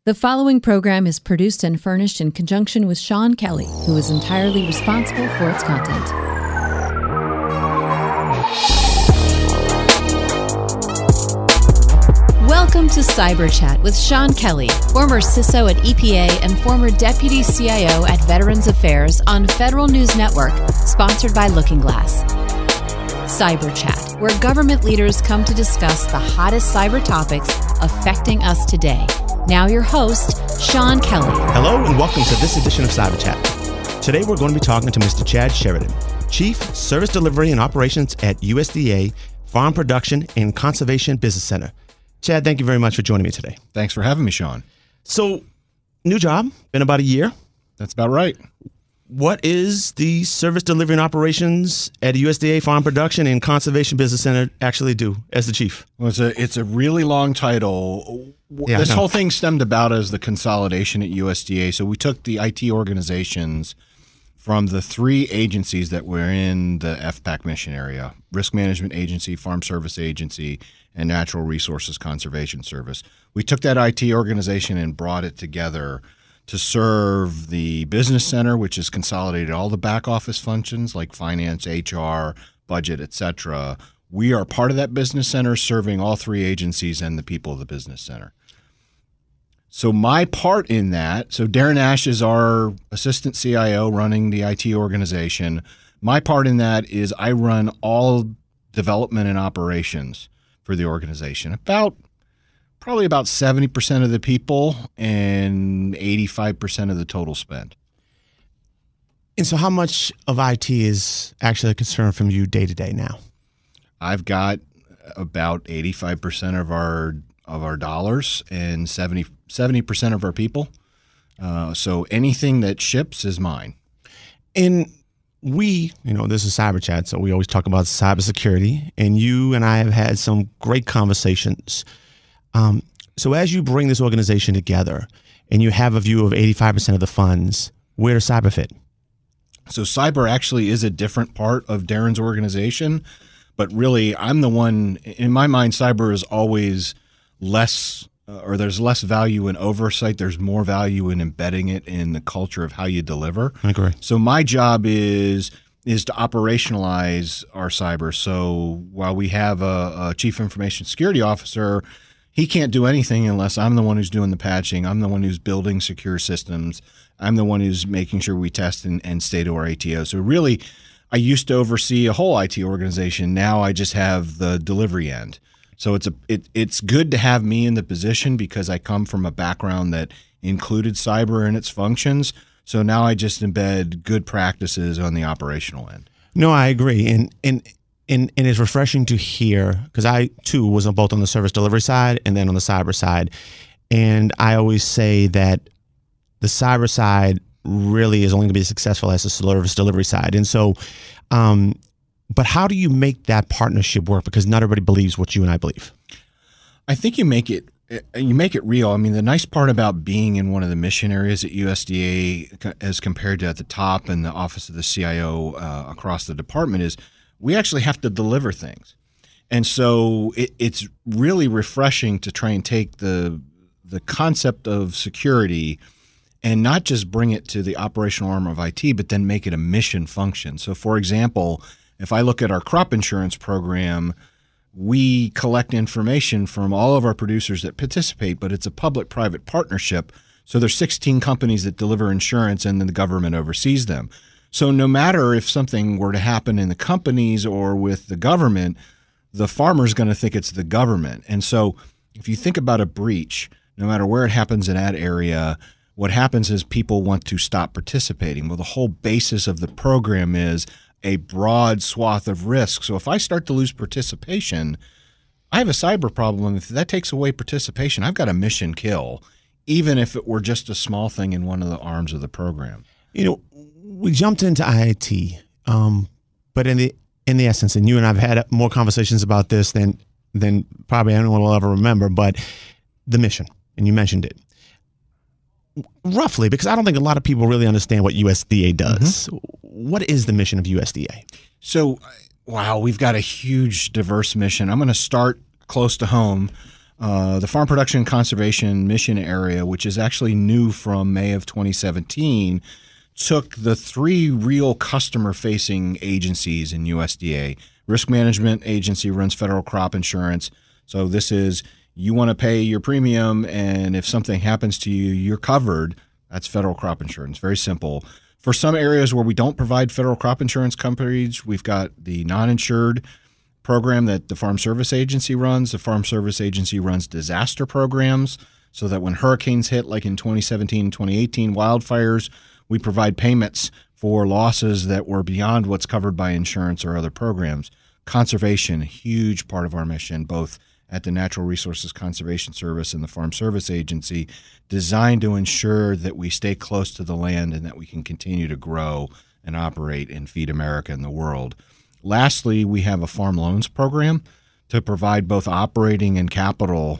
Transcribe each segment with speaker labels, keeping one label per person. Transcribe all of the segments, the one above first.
Speaker 1: The following program is produced and furnished in conjunction with Sean Kelly, who is entirely responsible for its content. Welcome to Cyber Chat with Sean Kelly, former CISO at EPA and former Deputy CIO at Veterans Affairs on Federal News Network, sponsored by Looking Glass. Cyber Chat, where government leaders come to discuss the hottest cyber topics affecting us today. Now your host, Sean Kelly.
Speaker 2: Hello and welcome to this edition of Cyber Chat. Today we're going to be talking to Mr. Chad Sheridan, Chief Service Delivery and Operations at USDA Farm Production and Conservation Business Center. Chad, thank you very much for joining me today.
Speaker 3: Thanks for having me, Sean.
Speaker 2: So, new job, been about a year.
Speaker 3: That's about right.
Speaker 2: What is the Service Delivery and Operations at USDA Farm Production and Conservation Business Center actually do as the chief?
Speaker 3: Well, it's a really long title.
Speaker 2: Yeah,
Speaker 3: this whole thing stemmed about as the consolidation at USDA. So we took the IT organizations from the three agencies that were in the FPAC mission area: Risk Management Agency, Farm Service Agency, and Natural Resources Conservation Service. We took that IT organization and brought it together to serve the business center, which has consolidated all the back office functions like finance, HR, budget, etc. We are part of that business center, serving all three agencies and the people of the business center. So my part in that, so Darren Ash is our assistant CIO running the IT organization. My part in that is I run all development and operations for the organization. Probably about 70% of the people and 85% of the total spend.
Speaker 2: And so how much of IT is actually a concern from you day to day now?
Speaker 3: I've got about 85% of our dollars and 70% of our people. So anything that ships is mine.
Speaker 2: And we, this is Cyber Chat, so we always talk about cybersecurity, and you and I have had some great conversations. So as you bring this organization together and you have a view of 85% of the funds, where does cyber fit?
Speaker 3: So cyber actually is a different part of Darren's organization, but really I'm the one, in my mind, cyber is always less, or there's less value in oversight. There's more value in embedding it in the culture of how you deliver.
Speaker 2: I agree.
Speaker 3: So my job is to operationalize our cyber. So while we have a chief information security officer, he can't do anything unless I'm the one who's doing the patching. I'm the one who's building secure systems. I'm the one who's making sure we test and stay to our ATO. So really, I used to oversee a whole IT organization. Now I just have the delivery end. So it's good to have me in the position because I come from a background that included cyber in its functions. So now I just embed good practices on the operational end.
Speaker 2: No, I agree. And it's refreshing to hear, because I, too, was both on the service delivery side and then on the cyber side. And I always say that the cyber side really is only going to be as successful as the service delivery side. And so, but how do you make that partnership work? Because not everybody believes what you and I believe.
Speaker 3: I think you make it real. I mean, the nice part about being in one of the mission areas at USDA as compared to at the top and the office of the CIO across the department is we actually have to deliver things. And so it's really refreshing to try and take the concept of security and not just bring it to the operational arm of IT, but then make it a mission function. So for example, if I look at our crop insurance program, we collect information from all of our producers that participate, but it's a public-private partnership. So there's 16 companies that deliver insurance and then the government oversees them. So no matter if something were to happen in the companies or with the government, the farmer's going to think it's the government. And so if you think about a breach, no matter where it happens in that area, what happens is people want to stop participating. Well, the whole basis of the program is a broad swath of risk. So if I start to lose participation, I have a cyber problem. If that takes away participation, I've got a mission kill, even if it were just a small thing in one of the arms of the program.
Speaker 2: We jumped into IT, but in the essence, and you and I have had more conversations about this than probably anyone will ever remember, but the mission, and you mentioned it. Roughly, because I don't think a lot of people really understand what USDA does. Mm-hmm. What is the mission of USDA?
Speaker 3: So, wow, we've got a huge, diverse mission. I'm going to start close to home. The Farm Production and Conservation Mission Area, which is actually new from May of 2017, took the 3 real customer-facing agencies in USDA. Risk Management Agency runs federal crop insurance. So this is, you want to pay your premium, and if something happens to you, you're covered. That's federal crop insurance. Very simple. For some areas where we don't provide federal crop insurance coverage, we've got the non-insured program that the Farm Service Agency runs. The Farm Service Agency runs disaster programs so that when hurricanes hit, like in 2017 and 2018, wildfires, we provide payments for losses that were beyond what's covered by insurance or other programs. Conservation, a huge part of our mission, both at the Natural Resources Conservation Service and the Farm Service Agency, designed to ensure that we stay close to the land and that we can continue to grow and operate and feed America and the world. Lastly, we have a farm loans program to provide both operating and capital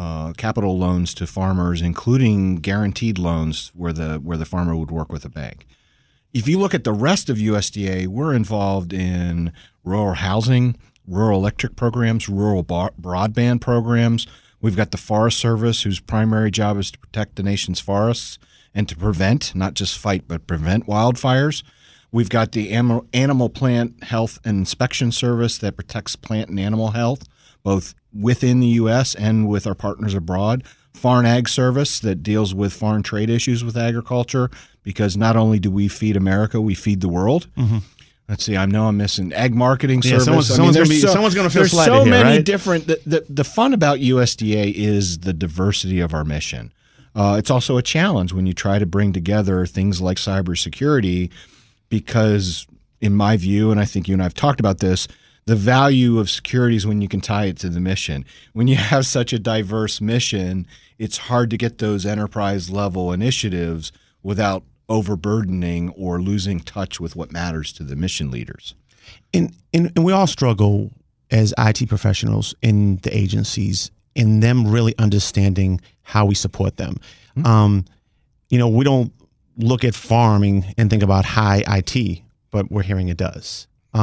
Speaker 3: loans to farmers, including guaranteed loans where the farmer would work with a bank. If you look at the rest of USDA, we're involved in rural housing, rural electric programs, rural broadband programs. We've got the Forest Service, whose primary job is to protect the nation's forests and to prevent, not just fight, but prevent wildfires. We've got the Animal Plant Health and Inspection Service that protects plant and animal health, both within the U.S. and with our partners abroad. Foreign Ag Service that deals with foreign trade issues with agriculture, because not only do we feed America, we feed the world. Mm-hmm. Let's see, I know I'm missing Ag Marketing Service.
Speaker 2: Someone's going to feel slighted here, right? There's so many
Speaker 3: different. The fun about USDA is the diversity of our mission. It's also a challenge when you try to bring together things like cybersecurity, because in my view, and I think you and I have talked about this, the value of security is when you can tie it to the mission. When you have such a diverse mission, it's hard to get those enterprise level initiatives without overburdening or losing touch with what matters to the mission leaders.
Speaker 2: And we all struggle as IT professionals in the agencies in them really understanding how we support them. Mm-hmm. We don't look at farming and think about high IT, but we're hearing it does.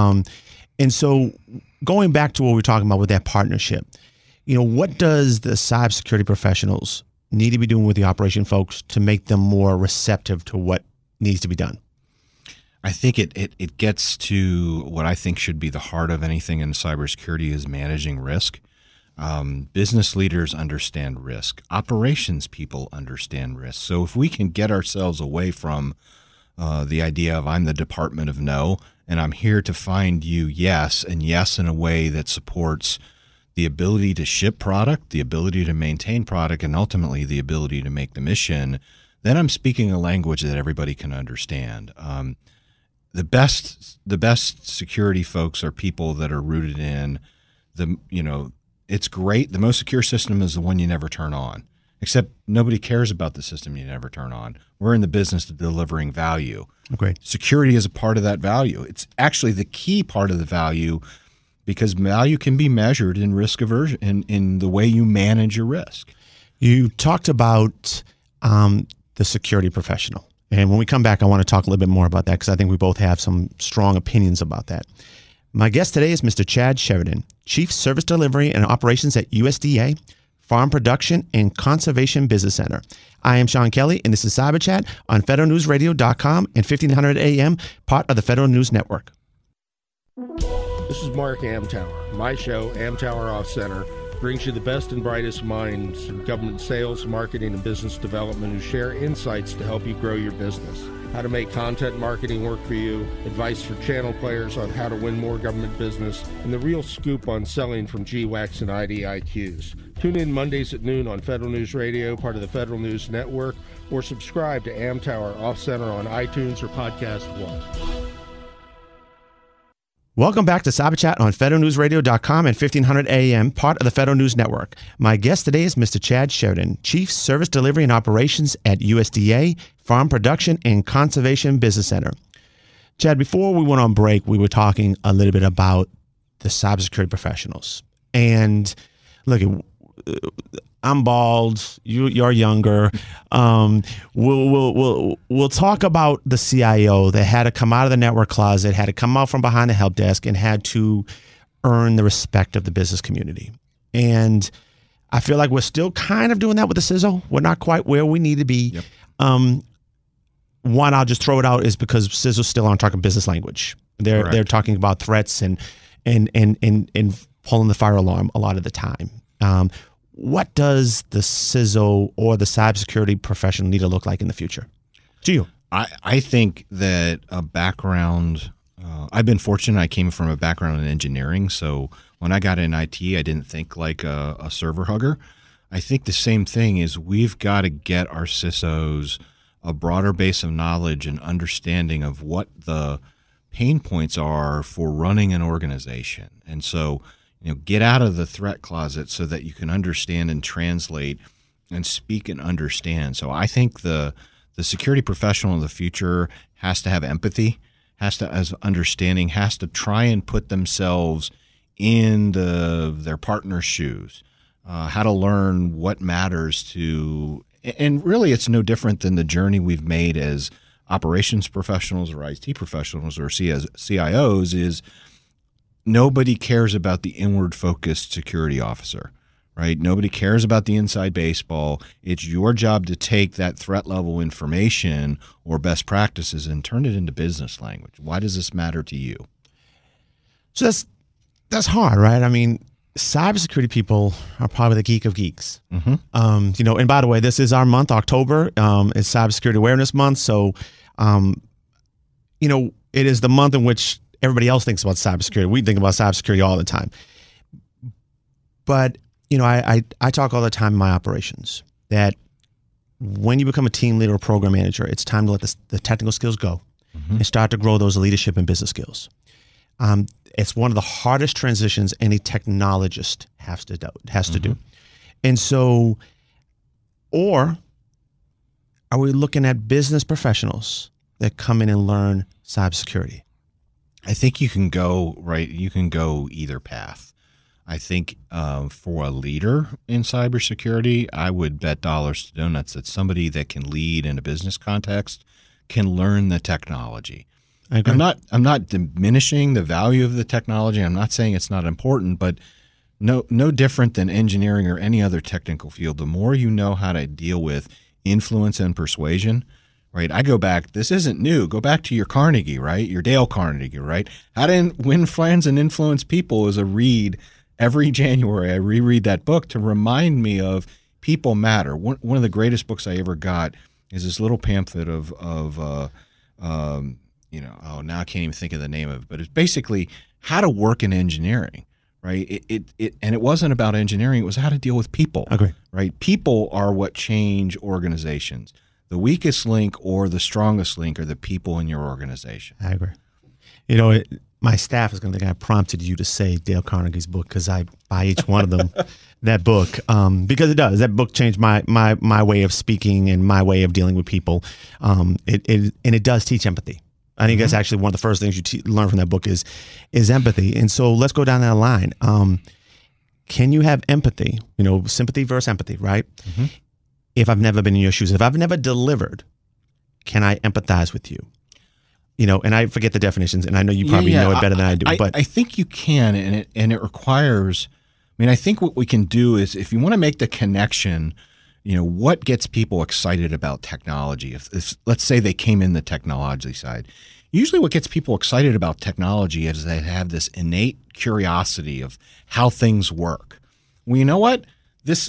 Speaker 2: And so going back to what we were talking about with that partnership, what does the cybersecurity professionals need to be doing with the operation folks to make them more receptive to what needs to be done?
Speaker 3: I think it gets to what I think should be the heart of anything in cybersecurity is managing risk. Business leaders understand risk. Operations people understand risk. So if we can get ourselves away from the idea of I'm the Department of No, and I'm here to find you yes, and yes in a way that supports the ability to ship product, the ability to maintain product, and ultimately the ability to make the mission, then I'm speaking a language that everybody can understand. The best security folks are people that are rooted in it's great. The most secure system is the one you never turn on, except nobody cares about the system you never turn on. We're in the business of delivering value.
Speaker 2: Okay.
Speaker 3: Security is a part of that value. It's actually the key part of the value, because value can be measured in risk aversion, in the way you manage your risk.
Speaker 2: You talked about the security professional. And when we come back, I want to talk a little bit more about that, because I think we both have some strong opinions about that. My guest today is Mr. Chad Sheridan, Chief Service Delivery and Operations at USDA, Farm Production and Conservation Business Center. I am Sean Kelly, and this is Cyber Chat on federalnewsradio.com and 1500 AM, part of the Federal News Network.
Speaker 4: This is Mark Amtower. My show, Amtower Off Center, brings you the best and brightest minds in government sales, marketing, and business development who share insights to help you grow your business. How to make content marketing work for you, advice for channel players on how to win more government business, and the real scoop on selling from GWACs and IDIQs. Tune in Mondays at noon on Federal News Radio, part of the Federal News Network, or subscribe to Amtower Off Center on iTunes or Podcast One.
Speaker 2: Welcome back to Cyber Chat on federalnewsradio.com and 1500 AM, part of the Federal News Network. My guest today is Mr. Chad Sheridan, Chief Service Delivery and Operations at USDA, Farm Production and Conservation Business Center. Chad, before we went on break, we were talking a little bit about the cybersecurity professionals. And look, I'm bald. You're younger. We'll talk about the CIO that had to come out of the network closet, had to come out from behind the help desk, and had to earn the respect of the business community. And I feel like we're still kind of doing that with the CISO. We're not quite where we need to be.
Speaker 3: Yep.
Speaker 2: One, I'll just throw it out, is because CISOs still aren't talking business language. They're talking about threats and pulling the fire alarm a lot of the time. What does the CISO or the cybersecurity professional need to look like in the future? To you?
Speaker 3: I think that a background, I've been fortunate. I came from a background in engineering. So when I got in IT, I didn't think like a server hugger. I think the same thing is we've got to get our CISOs a broader base of knowledge and understanding of what the pain points are for running an organization. And so, get out of the threat closet so that you can understand and translate and speak and understand. So I think the security professional of the future has to have empathy, has to, as understanding, has to try and put themselves in their partner's shoes, how to learn what matters to, and really it's no different than the journey we've made as operations professionals or IT professionals or CIOs is nobody cares about the inward focused security officer, right? Nobody cares about the inside baseball. It's your job to take that threat level information or best practices and turn it into business language. Why does this matter to you?
Speaker 2: So that's hard, right? I mean, cybersecurity people are probably the geek of geeks.
Speaker 3: Mm-hmm.
Speaker 2: And by the way, this is our month, October. It's Cybersecurity Awareness Month. So, it is the month in which everybody else thinks about cybersecurity. We think about cybersecurity all the time. But, I talk all the time in my operations that when you become a team leader or program manager, it's time to let the technical skills go and start to grow those leadership and business skills. It's one of the hardest transitions any technologist has to do. And so, or are we looking at business professionals that come in and learn cybersecurity?
Speaker 3: I think you can go either path. I think for a leader in cybersecurity, I would bet dollars to donuts that somebody that can lead in a business context can learn the technology.
Speaker 2: I agree.
Speaker 3: I'm not diminishing the value of the technology. I'm not saying it's not important, but no different than engineering or any other technical field. The more you know how to deal with influence and persuasion, right? I go back. This isn't new. Go back to your Carnegie, right? Your Dale Carnegie, right? How to win friends and influence people is a read every January. I reread that book to remind me of people matter. One of the greatest books I ever got is this little pamphlet now I can't even think of the name of it, but it's basically how to work in engineering, right? And it wasn't about engineering, it was how to deal with people.
Speaker 2: I agree.
Speaker 3: Right? People are what change organizations. The weakest link or the strongest link are the people in your organization.
Speaker 2: I agree. My staff is going to think I prompted you to say Dale Carnegie's book because I buy each one of them that book because it does. That book changed my way of speaking and my way of dealing with people. It does teach empathy. I think that's actually one of the first things you learn from that book is empathy. And so let's go down that line. Can you have empathy? Sympathy versus empathy, right?
Speaker 3: Mm-hmm.
Speaker 2: If I've never been in your shoes, if I've never delivered, can I empathize with you? And I forget the definitions, and I know you probably know it better than I do. But
Speaker 3: I think you can, and it requires. I think what we can do is if you want to make the connection. What gets people excited about technology? If let's say they came in the technology side, usually what gets people excited about technology is they have this innate curiosity of how things work. Well, you know what? This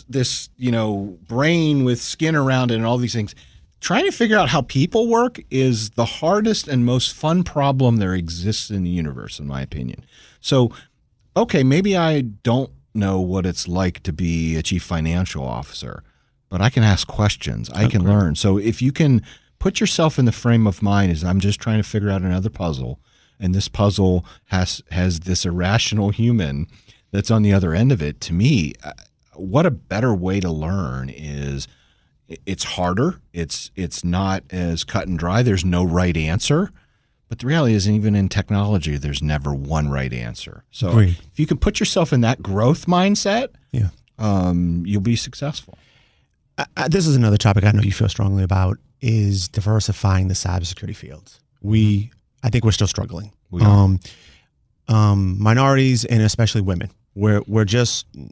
Speaker 3: brain with skin around it and all these things, trying to figure out how people work is the hardest and most fun problem there exists in the universe, in my opinion. So, okay, maybe I don't know what it's like to be a chief financial officer, but I can ask questions. I can learn. So if you can put yourself in the frame of mind as I'm just trying to figure out another puzzle, and this puzzle has this irrational human that's on the other end of it, to me, what a better way to learn is it's harder. It's not as cut and dry. There's no right answer. But the reality is, even in technology, there's never one right answer. So
Speaker 2: Agreed.
Speaker 3: If you can put yourself in that growth mindset, you'll be successful.
Speaker 2: This is another topic I know you feel strongly about is diversifying the cybersecurity field. I think we're still struggling.
Speaker 3: We are.
Speaker 2: Minorities and especially women. We're just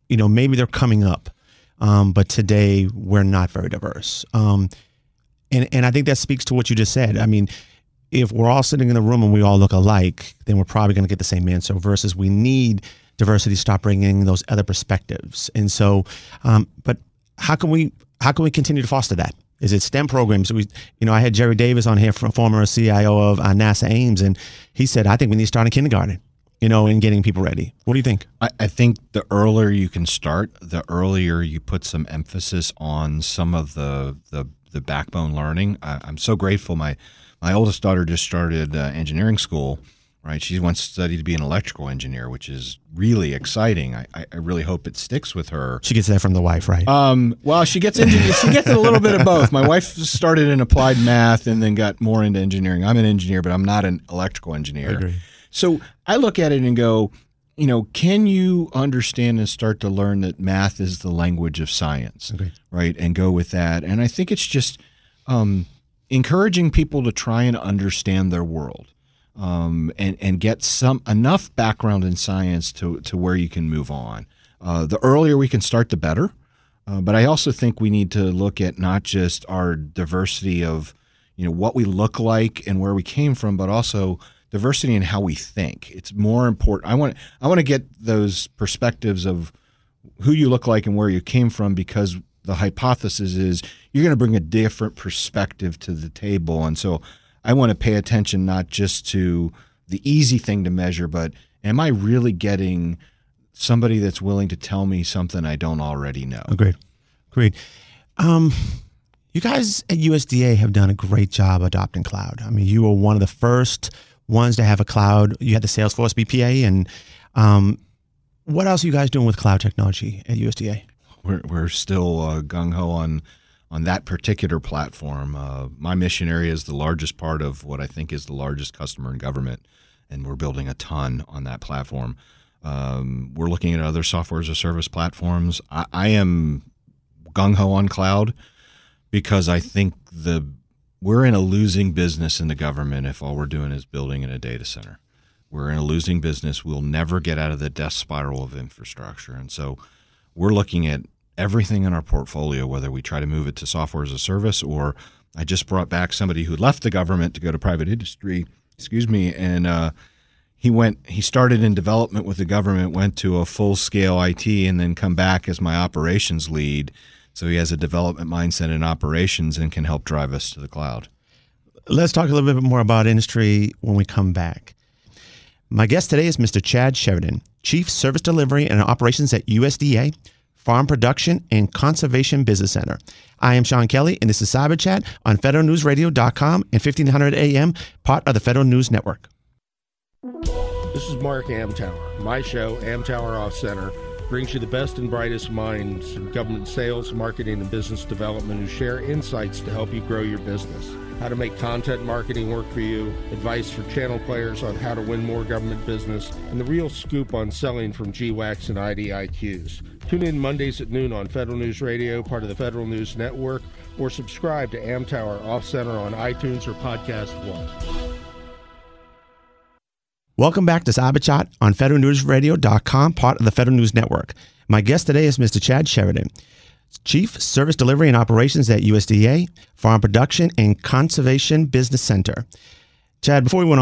Speaker 2: maybe they're coming up, but today we're not very diverse. And I think that speaks to what you just said. I mean, if we're all sitting in a room and we all look alike, then we're probably going to get the same answer, versus we need diversity to start bringing those other perspectives. And so, but how can we continue to foster that? Is it STEM programs? I had Jerry Davis on here, former CIO of NASA Ames, and he said, I think we need to start in kindergarten, and getting people ready. What do you think?
Speaker 3: I think the earlier you can start, the earlier you put some emphasis on some of the backbone learning. I'm so grateful. My oldest daughter just started engineering school, right? She wants to study to be an electrical engineer, which is really exciting. I really hope it sticks with her.
Speaker 2: She gets that from the wife, right?
Speaker 3: Well, she gets a little bit of both. My wife started in applied math and then got more into engineering. I'm an engineer, but I'm not an electrical engineer.
Speaker 2: I agree.
Speaker 3: So I look at it and go, can you understand and start to learn that math is the language of science, right? And go with that. And I think it's just encouraging people to try and understand their world, and get enough background in science to where you can move on. The earlier we can start, the better. But I also think we need to look at not just our diversity of what we look like and where we came from, but also diversity in how we think. It's more important. I want to get those perspectives of who you look like and where you came from, because the hypothesis is you're going to bring a different perspective to the table. And so I want to pay attention not just to the easy thing to measure, but am I really getting somebody that's willing to tell me something I don't already know?
Speaker 2: Agreed. You guys at USDA have done a great job adopting cloud. I mean, you were one of the first ones to have a cloud. You had the Salesforce BPA, and what else are you guys doing with cloud technology at USDA?
Speaker 3: We're still gung-ho on that particular platform. My mission area is the largest part of what I think is the largest customer in government, and we're building a ton on that platform. We're looking at other software as a service platforms. I am gung-ho on cloud because I think we're in a losing business in the government if all we're doing is building in a data center. We're in a losing business. We'll never get out of the death spiral of infrastructure. And so we're looking at everything in our portfolio, whether we try to move it to software as a service, or I just brought back somebody who left the government to go to private industry, and he started in development with the government, went to a full-scale IT, and then come back as my operations lead. So he has a development mindset in operations and can help drive us to the cloud.
Speaker 2: Let's talk a little bit more about industry when we come back. My guest today is Mr. Chad Sheridan, Chief Service Delivery and Operations at USDA, Farm Production and Conservation Business Center. I am Sean Kelly, and this is Cyber Chat on federalnewsradio.com and 1500 AM, part of the Federal News Network.
Speaker 4: This is Mark Amtower. My show, Amtower Off Center, brings you the best and brightest minds in government sales, marketing, and business development who share insights to help you grow your business. How to make content marketing work for you, advice for channel players on how to win more government business, and the real scoop on selling from GWACs and IDIQs. Tune in Mondays at noon on Federal News Radio, part of the Federal News Network, or subscribe to Amtower Off Center on iTunes or Podcast One.
Speaker 2: Welcome back to Cyber Chat on federalnewsradio.com, part of the Federal News Network. My guest today is Mr. Chad Sheridan, Chief Service Delivery and Operations at USDA, Farm Production and Conservation Business Center. Chad, before we went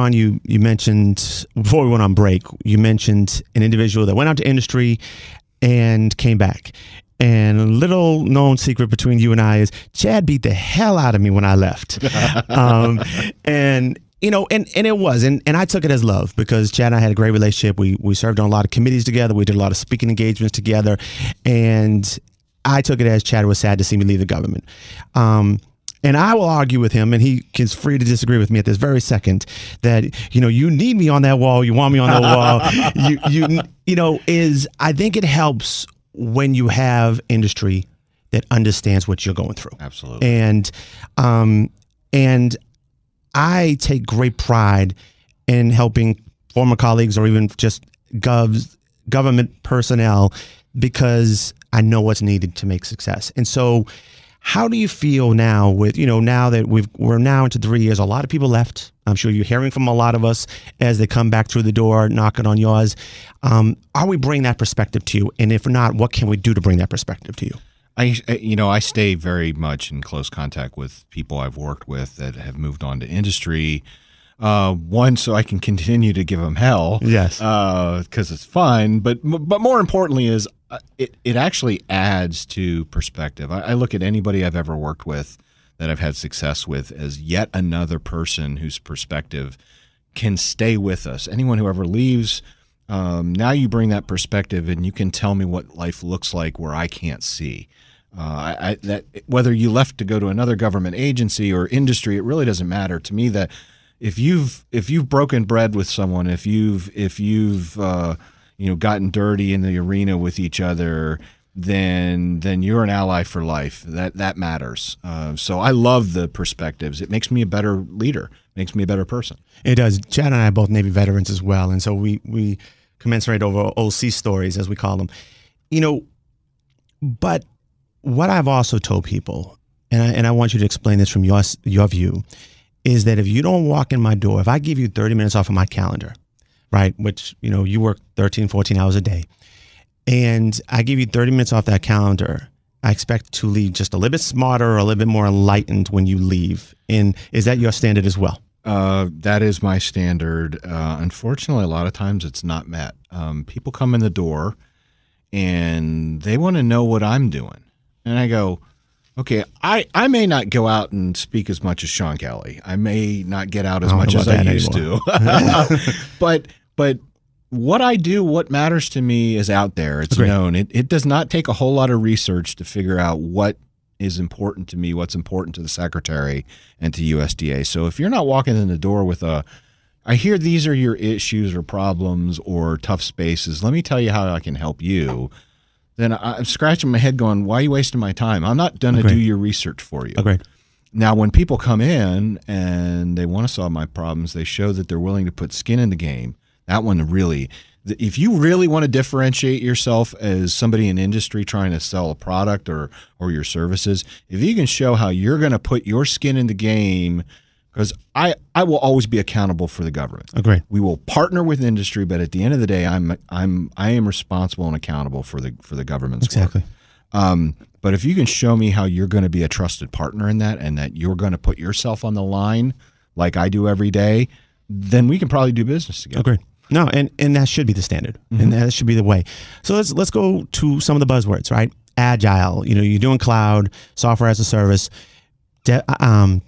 Speaker 2: on break, you mentioned an individual that went out to industry and came back. And a little known secret between you and I is Chad beat the hell out of me when I left. And it was, and I took it as love, because Chad and I had a great relationship. We served on a lot of committees together. We did a lot of speaking engagements together. And I took it as Chad was sad to see me leave the government. And I will argue with him, and he is free to disagree with me at this very second, that, you need me on that wall. You want me on that wall. I think it helps when you have industry that understands what you're going through.
Speaker 3: Absolutely.
Speaker 2: And I take great pride in helping former colleagues or even just government personnel, because I know what's needed to make success. And so how do you feel now with, now that we're now into 3 years, a lot of people left, I'm sure you're hearing from a lot of us as they come back through the door, knocking on yours. Are we bringing that perspective to you? And if not, what can we do to bring that perspective to you?
Speaker 3: I stay very much in close contact with people I've worked with that have moved on to industry. One, so I can continue to give them hell.
Speaker 2: Yes.
Speaker 3: Because it's fun. But more importantly is it actually adds to perspective. I look at anybody I've ever worked with that I've had success with as yet another person whose perspective can stay with us. Anyone who ever leaves, now you bring that perspective and you can tell me what life looks like where I can't see. That whether you left to go to another government agency or industry, it really doesn't matter to me. That if you've broken bread with someone, if you've gotten dirty in the arena with each other, then you're an ally for life. That matters. So I love the perspectives. It makes me a better leader. Makes me a better person.
Speaker 2: It does. Chad and I are both Navy veterans as well, and so we commensurate over OC stories, as we call them. But what I've also told people, and I want you to explain this from your view, is that if you don't walk in my door, if I give you 30 minutes off of my calendar, right, which, you work 13, 14 hours a day, and I give you 30 minutes off that calendar, I expect to leave just a little bit smarter or a little bit more enlightened when you leave. And is that your standard as well?
Speaker 3: That is my standard. Unfortunately, a lot of times it's not met. People come in the door and they want to know what I'm doing. And I go, okay, I may not go out and speak as much as Sean Kelly. I may not get out as much as I used to. But what I do, what matters to me is out there. It's known. It does not take a whole lot of research to figure out what is important to me, what's important to the Secretary and to USDA. So if you're not walking in the door with I hear these are your issues or problems or tough spaces, let me tell you how I can help you, then I'm scratching my head going, why are you wasting my time? I'm not going to do your research for you.
Speaker 2: Agreed.
Speaker 3: Now, when people come in and they want to solve my problems, they show that they're willing to put skin in the game. That one really, if you really want to differentiate yourself as somebody in industry trying to sell a product or your services, if you can show how you're going to put your skin in the game, because I will always be accountable for the government.
Speaker 2: Agreed.
Speaker 3: We will partner with industry, but at the end of the day, I am responsible and accountable for the government's
Speaker 2: exactly.
Speaker 3: work. But if you can show me how you're going to be a trusted partner in that, and that you're going to put yourself on the line like I do every day, then we can probably do business together.
Speaker 2: Agreed. No, and that should be the standard, and that should be the way. So let's go to some of the buzzwords, right? Agile. You're doing cloud, software as a service, DevOps,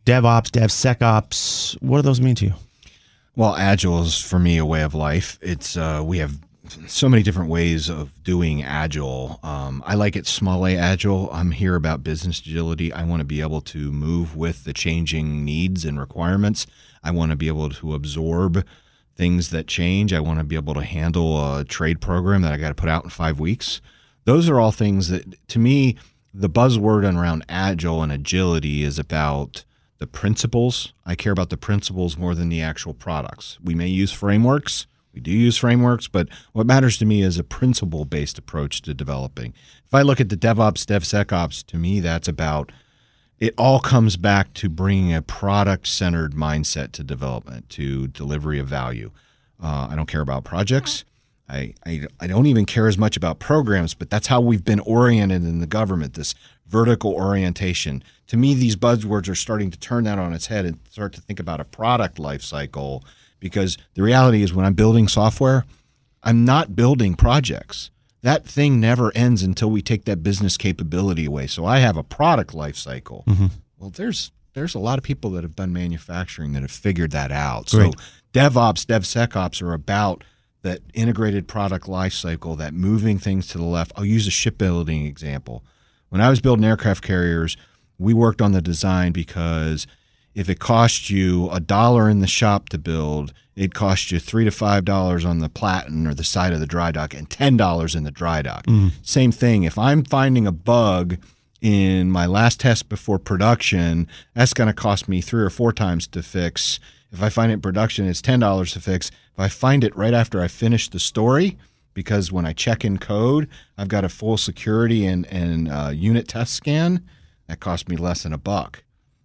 Speaker 2: DevSecOps. What do those mean to you?
Speaker 3: Well, Agile is for me a way of life. It's we have so many different ways of doing Agile. I like it small A Agile. I'm here about business agility. I want to be able to move with the changing needs and requirements. I want to be able to absorb things that change. I want to be able to handle a trade program that I got to put out in 5 weeks. Those are all things that, to me, the buzzword around Agile and agility is about the principles. I care about the principles more than the actual products. We may use frameworks. We do use frameworks, but what matters to me is a principle-based approach to developing. If I look at the DevOps, DevSecOps, to me, that's about, it all comes back to bringing a product-centered mindset to development, to delivery of value. I don't care about projects. I don't even care as much about programs, but that's how we've been oriented in the government, this vertical orientation. To me, these buzzwords are starting to turn that on its head and start to think about a product life cycle, because the reality is when I'm building software, I'm not building projects. That thing never ends until we take that business capability away. So I have a product life cycle. Well, there's a lot of people that have done manufacturing that have figured that out.
Speaker 2: Great.
Speaker 3: So DevOps, DevSecOps are about that integrated product life cycle, that moving things to the left. I'll use a shipbuilding example. When I was building aircraft carriers, we worked on the design because if it cost you $1 in the shop to build, it cost you $3 to $5 on the platen or the side of the dry dock and $10 in the dry dock. Same thing. If I'm finding a bug in my last test before production, that's going to cost me 3 or 4 times to fix. If I find it in production, it's $10 to fix. If I find it right after I finish the story, because when I check in code, I've got a full security and unit test scan, that cost me less than $1.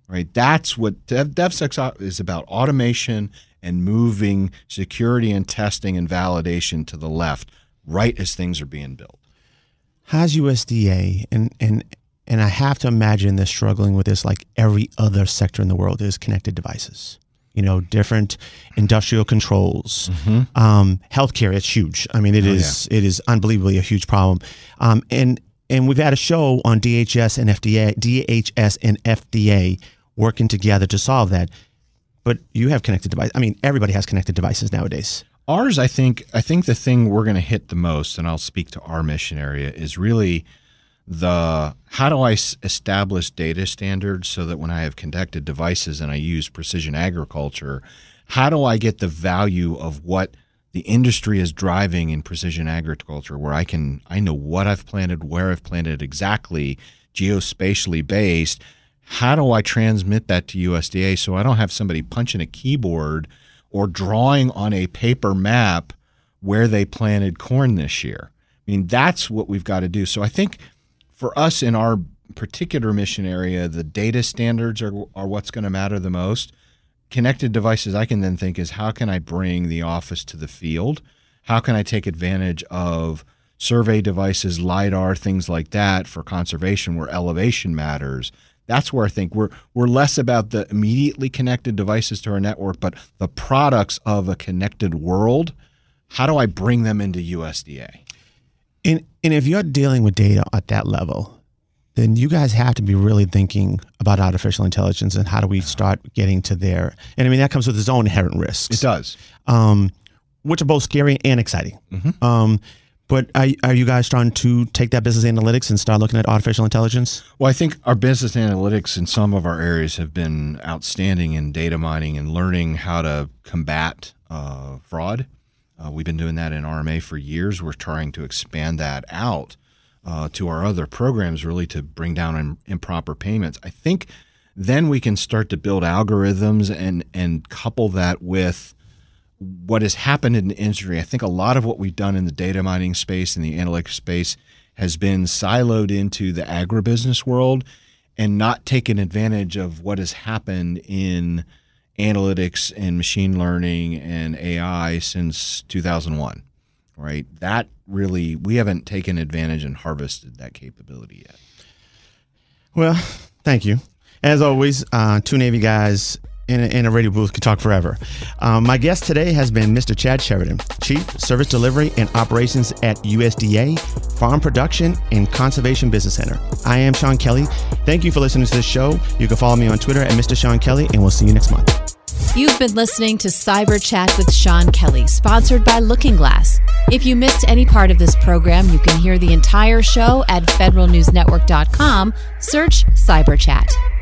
Speaker 3: right? That's what DevSecOps is about: automation and moving security and testing and validation to the left, right as things are being built.
Speaker 2: How's USDA, and I have to imagine they're struggling with this like every other sector in the world, is connected devices. Different industrial controls, healthcare. It's huge. I mean, it is unbelievably a huge problem. And we've had a show on DHS and FDA working together to solve that. But you have connected devices. I mean, everybody has connected devices nowadays.
Speaker 3: Ours, I think the thing we're going to hit the most, and I'll speak to our mission area, is really how do I establish data standards so that when I have connected devices and I use precision agriculture, how do I get the value of what the industry is driving in precision agriculture, where I know what I've planted, where I've planted exactly, geospatially based. How do I transmit that to USDA so I don't have somebody punching a keyboard or drawing on a paper map where they planted corn this year? I mean, that's what we've got to do. So I think for us in our particular mission area, the data standards are what's going to matter the most. Connected devices, I can then think, is how can I bring the office to the field? How can I take advantage of survey devices, LiDAR, things like that for conservation where elevation matters? That's where I think we're less about the immediately connected devices to our network, but the products of a connected world. How do I bring them into USDA?
Speaker 2: And if you're dealing with data at that level, then you guys have to be really thinking about artificial intelligence and how do we start getting to there. And I mean, that comes with its own inherent risks.
Speaker 3: It does.
Speaker 2: Which are both scary and exciting. But are you guys starting to take that business analytics and start looking at artificial intelligence?
Speaker 3: Well, I think our business analytics in some of our areas have been outstanding in data mining and learning how to combat fraud. We've been doing that in RMA for years. We're trying to expand that out to our other programs, really to bring down improper payments. I think then we can start to build algorithms and couple that with what has happened in the industry. I think a lot of what we've done in the data mining space and the analytics space has been siloed into the agribusiness world and not taken advantage of what has happened in analytics and machine learning and AI since 2001, right? That really, we haven't taken advantage and harvested that capability yet.
Speaker 2: Well, thank you. As always, two Navy guys in a radio booth could talk forever. My guest today has been Mr. Chad Sheridan, Chief Service Delivery and Operations at USDA, Farm Production and Conservation Business Center. I am Sean Kelly. Thank you for listening to this show. You can follow me on Twitter at Mr. Sean Kelly, and we'll see you next month.
Speaker 1: You've been listening to Cyber Chat with Sean Kelly, sponsored by Looking Glass. If you missed any part of this program, you can hear the entire show at federalnewsnetwork.com. Search Cyber Chat.